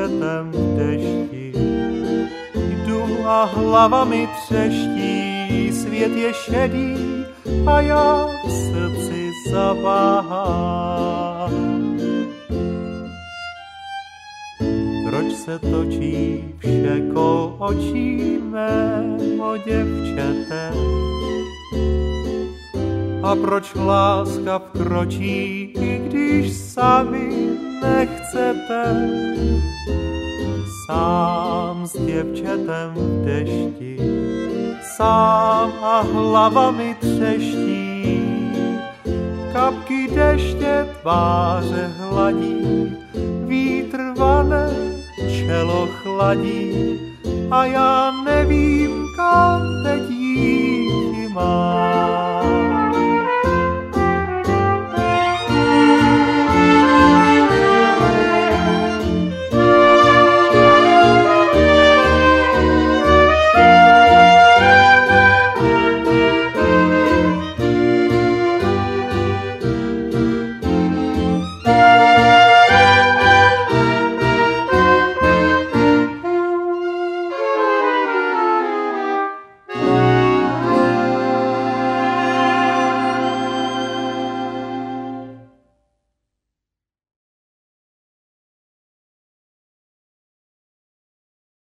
děvčetem v dešti. Jdu a hlava mi třeští, svět je šedý a já v srdci zaváhám. Proč se točí vše kol očí mého děvčete? A proč láska vkročí, i když sami nechcete? Sám s děvčetem v dešti, sám a hlava mi třeští. Kapky deště tváře hladí, vítr vane, čelo chladí a já nevím,